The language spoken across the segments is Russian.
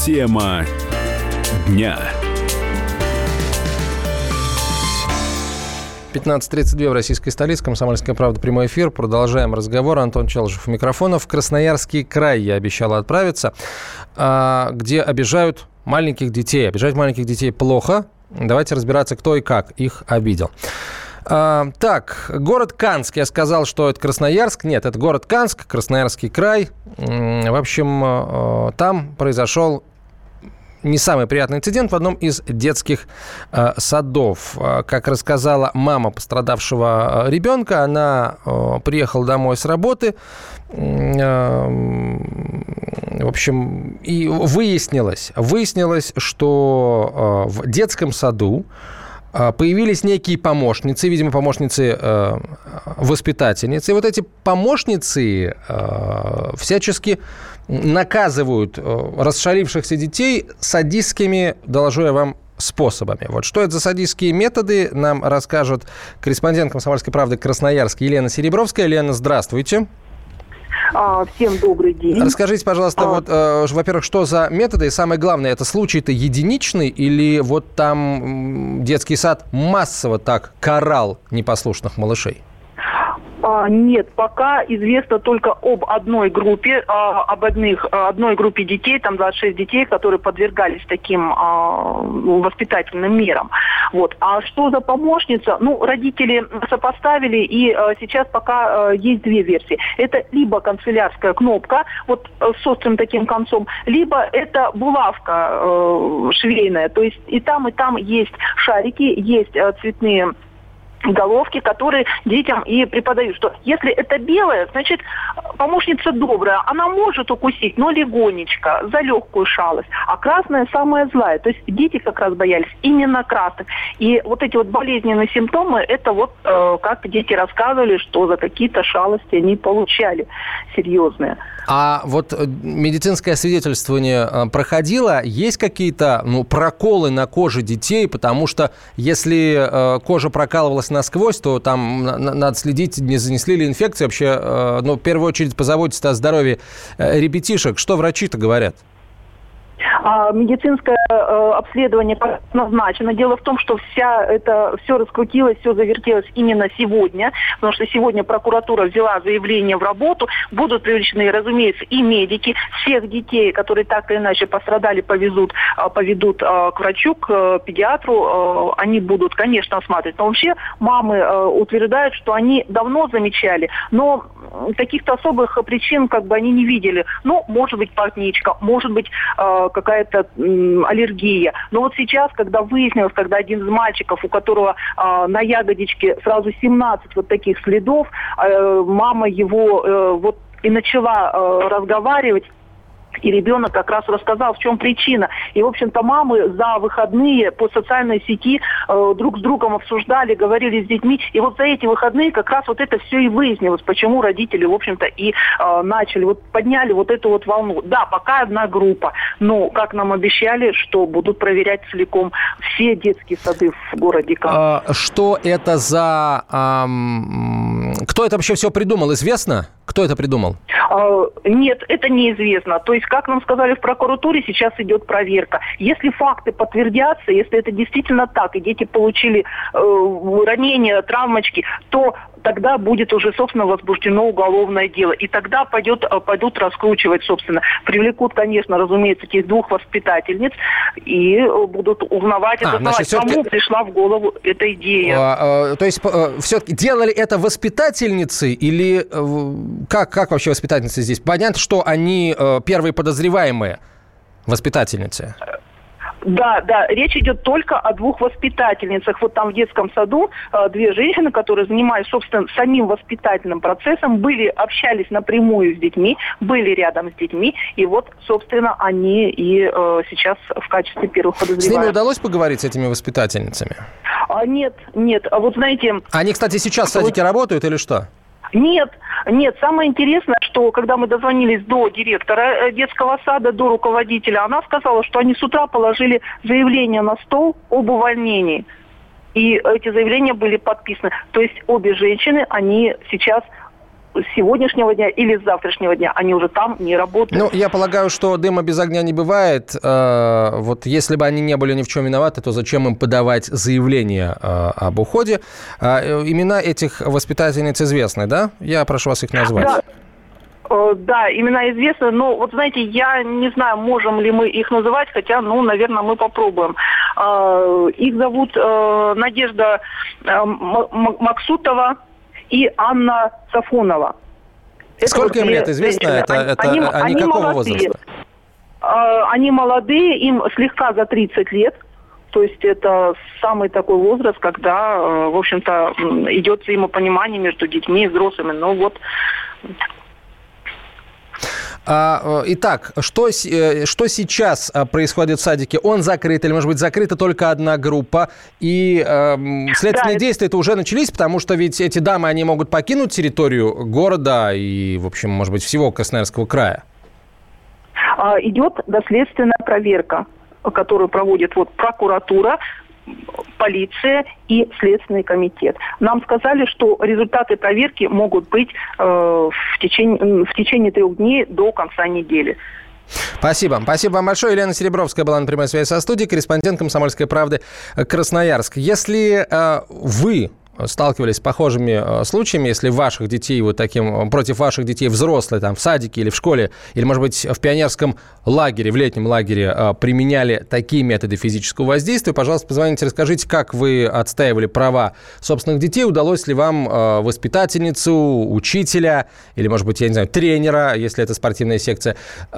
Тема дня. 15:32 в российской столице. «Комсомольская правда», прямой эфир. Продолжаем разговор. Антон Челышев у микрофона. В Красноярский край я обещал отправиться, где обижают маленьких детей. Обижать маленьких детей плохо. Давайте разбираться, кто и как их обидел. Так, город Канск. Я сказал, что это Красноярск. Нет, это город Канск, Красноярский край. В общем, там произошел не самый приятный инцидент в одном из детских садов. Как рассказала мама пострадавшего ребенка, она приехала домой с работы. В общем, и выяснилось, что в детском саду появились некие помощницы, видимо, помощницы-воспитательницы. И вот эти помощницы всячески наказывают расшалившихся детей садистскими, доложу я вам, способами. Вот что это за садистские методы, нам расскажет корреспондент «Комсомольской правды» Красноярск Елена Серебровская. Елена, здравствуйте. Всем добрый день. Расскажите, пожалуйста, во-первых, что за методы? И самое главное, это случай-то единичный или вот там детский сад массово так карал непослушных малышей? Нет, пока известно только об одной группе, одной группе детей, там 26 детей, которые подвергались таким воспитательным мерам. Вот. А что за помощница? Родители сопоставили, и сейчас пока есть две версии. Это либо канцелярская кнопка, вот с острым таким концом, либо это булавка швейная. То есть и там есть шарики, есть цветные головки, которые детям и преподают, что если это белая, значит, помощница добрая, она может укусить, но легонечко, за легкую шалость, а красная самая злая. То есть дети как раз боялись именно красных. И вот эти вот болезненные симптомы, это вот как дети рассказывали, что за какие-то шалости они получали серьезные. А вот медицинское свидетельствование проходило? Есть какие-то проколы на коже детей? Потому что если кожа прокалывалась насквозь, то там надо следить, не занесли ли инфекции. Вообще, в первую очередь, позаботиться о здоровье ребятишек. Что врачи-то говорят? Медицинское обследование назначено. Дело в том, что все раскрутилось, все завертелось именно сегодня, потому что сегодня прокуратура взяла заявление в работу, будут привлечены, разумеется, и медики. Всех детей, которые так или иначе пострадали, поведут к врачу, к педиатру, они будут, конечно, осматривать. Но вообще мамы утверждают, что они давно замечали, но каких-то особых причин они не видели. Может быть, партничка, может быть, какая-то аллергия. Но вот сейчас, когда выяснилось, когда один из мальчиков, у которого на ягодичке сразу 17 вот таких следов, мама его и начала разговаривать, и ребенок как раз рассказал, в чем причина. И, в общем-то, мамы за выходные по социальной сети друг с другом обсуждали, говорили с детьми. И вот за эти выходные как раз вот это все и выяснилось, почему родители, в общем-то, и начали, подняли вот эту вот волну. Да, пока одна группа, но, как нам обещали, что будут проверять целиком все детские сады в городе Канск. Что это за... Кто это вообще все придумал, известно? Кто это придумал? Нет, это неизвестно. То есть, как нам сказали в прокуратуре, сейчас идет проверка. Если факты подтвердятся, если это действительно так, и дети получили ранения, травмочки, то тогда будет уже, собственно, возбуждено уголовное дело. И тогда пойдут раскручивать, собственно. Привлекут, конечно, разумеется, этих двух воспитательниц и будут узнавать, кому пришла в голову эта идея. То есть, все-таки делали это воспитательницы или как вообще воспитательницы здесь? Понятно, что они первые подозреваемые воспитательницы. Да, речь идет только о двух воспитательницах. Вот там в детском саду две женщины, которые занимались, собственно, самим воспитательным процессом, общались напрямую с детьми, были рядом с детьми, и вот, собственно, они и сейчас в качестве первых подозреваемых. С ними удалось поговорить, с этими воспитательницами? Нет. А вот знаете... Они, кстати, сейчас в садике работают или что? Нет. Самое интересное, что когда мы дозвонились до директора детского сада, до руководителя, она сказала, что они с утра положили заявление на стол об увольнении. И эти заявления были подписаны. То есть обе женщины, они сейчас с сегодняшнего дня или с завтрашнего дня они уже там не работают. Ну, я полагаю, что дыма без огня не бывает. Вот если бы они не были ни в чем виноваты, то зачем им подавать заявление об уходе? Имена этих воспитательниц известны, да? Я прошу вас их назвать. Да. Да, имена известны, но вот знаете, я не знаю, можем ли мы их называть, хотя, наверное, мы попробуем. Их зовут Надежда Максутова и Анна Сафонова. Сколько им лет, известно? Они какого молодые. возраста? Они молодые, им слегка за 30 лет. То есть это самый такой возраст, когда, в общем-то, идет взаимопонимание между детьми и взрослыми. Итак, что сейчас происходит в садике? Он закрыт или, может быть, закрыта только одна группа? И следственные действия-то уже начались, потому что ведь эти дамы, они могут покинуть территорию города и, в общем, может быть, всего Красноярского края. Идет доследственная проверка, которую проводит прокуратура, полиция и Следственный комитет. Нам сказали, что результаты проверки могут быть в течение 3 дней до конца недели. Спасибо. Спасибо вам большое. Елена Серебровская была на прямой связи со студией, корреспондент «Комсомольской правды» Красноярск. Если вы сталкивались с похожими случаями, если ваших детей против ваших детей взрослые там в садике или в школе, или, может быть, в пионерском лагере, в летнем лагере применяли такие методы физического воздействия, пожалуйста, позвоните, расскажите, как вы отстаивали права собственных детей, удалось ли вам воспитательницу, учителя или, может быть, я не знаю, тренера, если это спортивная секция,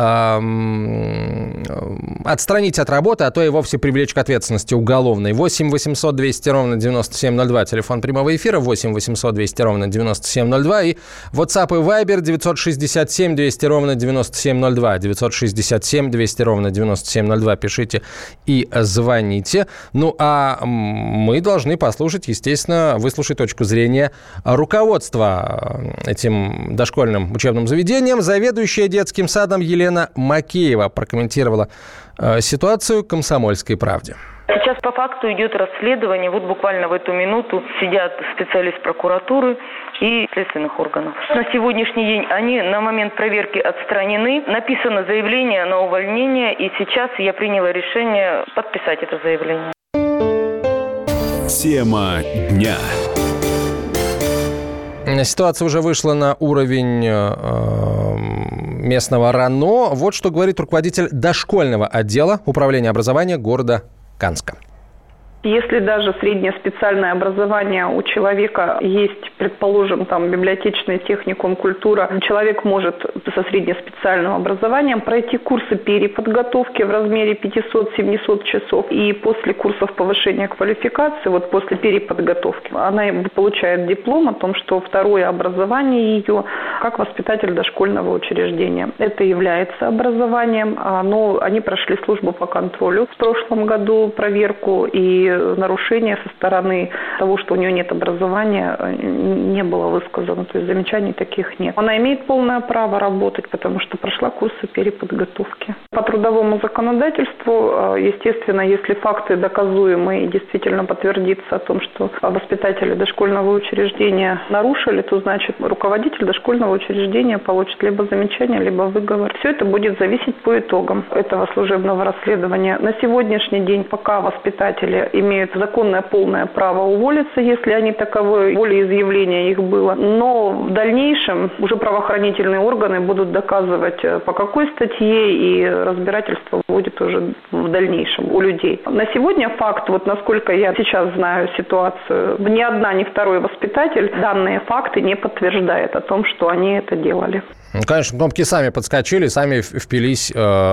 отстранить от работы, а то и вовсе привлечь к ответственности уголовной. 8 800 200 ровно 9702, телефон прямого эфира 8 800 200 ровно 9702 и WhatsApp и Viber 967 200 ровно 9702, 967 200 ровно 9702, пишите и звоните. Ну, а мы должны послушать, естественно, выслушать точку зрения руководства этим дошкольным учебным заведением. Заведующая детским садом Елена Макеева прокомментировала ситуацию «Комсомольской правде». Сейчас по факту идет расследование. Вот буквально в эту минуту сидят специалист прокуратуры и следственных органов. На сегодняшний день они на момент проверки отстранены. Написано заявление на увольнение, и сейчас я приняла решение подписать это заявление. Тема дня. Ситуация уже вышла на уровень местного РАНО. Вот что говорит руководитель дошкольного отдела управления образования города Канска. Если даже среднее специальное образование у человека есть, предположим, там библиотечный техникум, культура, человек может со среднеспециальным образованием пройти курсы переподготовки в размере 500-700 часов. И после курсов повышения квалификации, вот после переподготовки, она получает диплом о том, что второе образование ее как воспитатель дошкольного учреждения. Это является образованием, но они прошли службу по контролю в прошлом году, проверку, и нарушения со стороны того, что у нее нет образования, не было высказано. То есть замечаний таких нет. Она имеет полное право работать, потому что прошла курсы переподготовки. По трудовому законодательству, естественно, если факты доказуемые и действительно подтвердится о том, что воспитатели дошкольного учреждения нарушили, то значит руководитель дошкольного учреждения получит либо замечание, либо выговор. Все это будет зависеть по итогам этого служебного расследования. На сегодняшний день пока воспитатели имеют законное полное право уволиться, если они таковы, волеизъявление их было. Но в дальнейшем уже правоохранительные органы будут доказывать, по какой статье, и разбирательство будет уже в дальнейшем у людей. На сегодня факт, вот насколько я сейчас знаю ситуацию, ни одна, ни второй воспитатель данные факты не подтверждает о том, что они это делали. Ну, конечно, кнопки сами подскочили, сами впились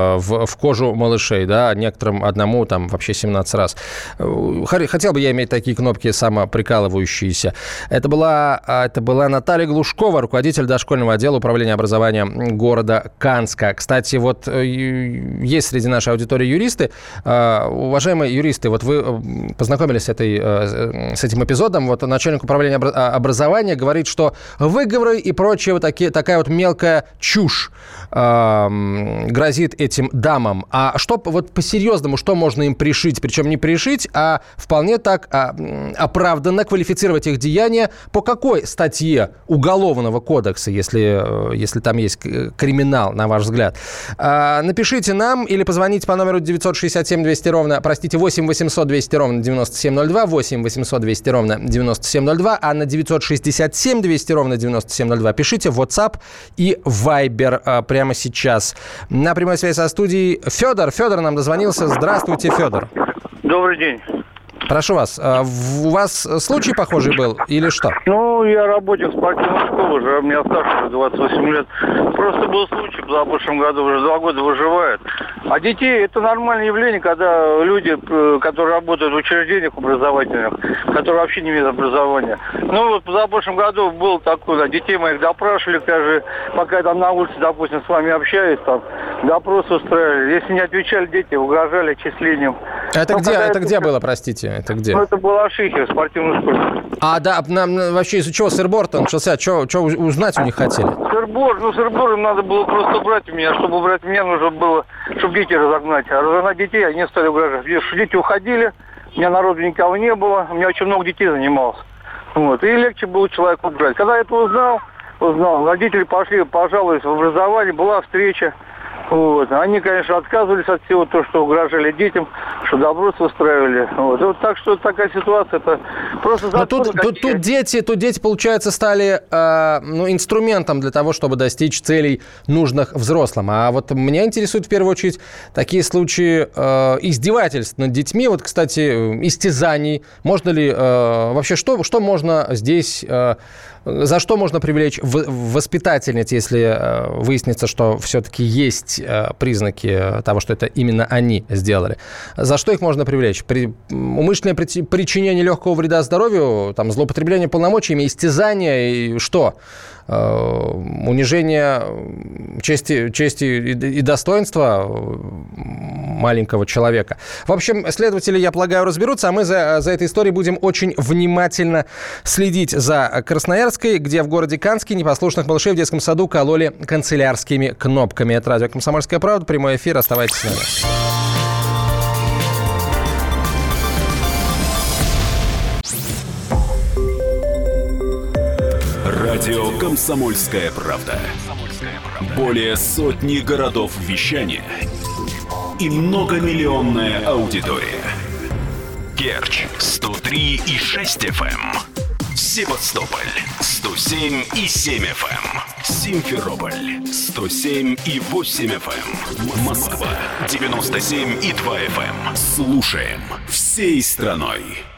в кожу малышей, да, некоторым одному там вообще 17 раз. Хотел бы я иметь такие кнопки самоприкалывающиеся. Это была Наталья Глушкова, руководитель дошкольного отдела управления образования города Канска. Кстати, вот есть среди нашей аудитории юристы. Уважаемые юристы, вот вы познакомились с этим эпизодом. Вот начальник управления образования говорит, что выговоры и прочее, вот такая вот мелкая какая чушь грозит этим дамам. А что вот по-серьезному, что можно им пришить? Причем не пришить, а вполне так оправданно квалифицировать их деяния. По какой статье Уголовного кодекса, если там есть криминал, на ваш взгляд? Напишите нам или позвоните по номеру 8 800 200 ровно 9702, 8 800 200 ровно 9702, а на 967 200 ровно 9702 пишите в WhatsApp и Viber прямо сейчас. На прямой связи со студией Федор. Федор нам дозвонился. Здравствуйте, Федор. Добрый день. Прошу вас. У вас случай похожий был или что? Я работник спортивной школы, уже мне старше 28 лет. Просто был случай, в прошлом году уже 2 года выживают. А детей это нормальное явление, когда люди, которые работают в учреждениях образовательных, которые вообще не имеют образования. В прошлом году был такой, детей моих допрашивали, даже пока я там на улице, допустим, с вами общаюсь, там допрос устраивали. Если не отвечали, дети угрожали отчислением. Это где было, простите? Это где? Это было Ашихе, в спортивной школе. Вообще из-за чего сыр-бор-то начался? Что узнать у них хотели? Сыр-бор им надо было просто убрать у меня. Чтобы убрать меня, нужно было, чтобы дети разогнать. А разогнать детей они стали угрожать. Дети уходили, у меня народу никого не было, у меня очень много детей занималось. И легче было человека убрать. Когда я это узнал, родители пошли, пожаловались в образование, была встреча. Они, конечно, отказывались от всего того, что угрожали детям, что допрос устраивали. Так что такая ситуация, это просто закон. Тут дети, получается, стали инструментом для того, чтобы достичь целей, нужных взрослым. А вот меня интересует в первую очередь такие случаи издевательств над детьми. Кстати, истязаний. Можно ли вообще, что можно здесь... За что можно привлечь воспитательниц, если выяснится, что все-таки есть признаки того, что это именно они сделали? За что их можно привлечь? Умышленное причинение легкого вреда здоровью, злоупотребление полномочиями, истязание и что? Унижение чести и достоинства маленького человека. В общем, следователи, я полагаю, разберутся, а мы за этой историей будем очень внимательно следить за Красноярской, где в городе Канске непослушных малышей в детском саду кололи канцелярскими кнопками. Это радио «Комсомольская правда», прямой эфир, оставайтесь с нами. Радио «Комсомольская правда». Более сотни городов вещания и многомиллионная аудитория. Керчь 103,6 FM, Севастополь 107,7 FM, Симферополь 107,8 FM, Москва 97,2 FM. Слушаем всей страной.